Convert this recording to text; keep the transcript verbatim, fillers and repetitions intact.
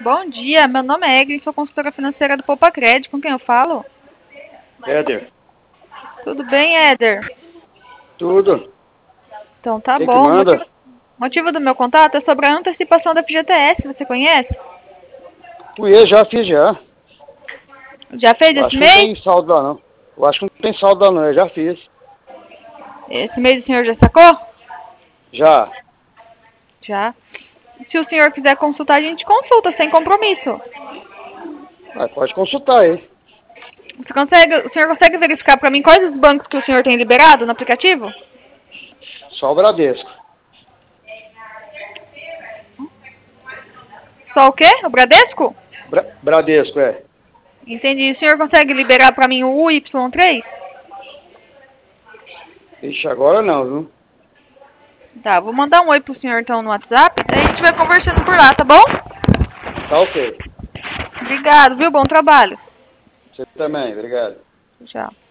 Bom dia, meu nome é Egli, sou consultora financeira do Poupa Crédito. Com quem eu falo? Éder, Tudo bem, Éder? tudo. Então tá Quem que bom. O motivo, manda? motivo do meu contato é sobre a antecipação da F G T S, você conhece? Conheço, já fiz já. Já fez Eu esse acho que não mês? tem saldo lá não. Eu acho que não tem saldo lá não, eu já fiz. Esse mês o senhor já sacou? Já. Já. Se o senhor quiser consultar, a gente consulta, sem compromisso. Ah, pode consultar aí. Você consegue, o senhor consegue verificar para mim quais os bancos que o senhor tem liberado no aplicativo? Só o Bradesco. Só o quê? O Bradesco? Bra Bradesco, é. Entendi. O senhor consegue liberar para mim o U Y três? Ixi, agora não, viu? Tá, vou mandar um oi pro senhor então no WhatsApp, daí a gente vai conversando por lá, tá bom? Tá ok. Obrigado, viu? Bom trabalho. Você também, obrigado. Tchau.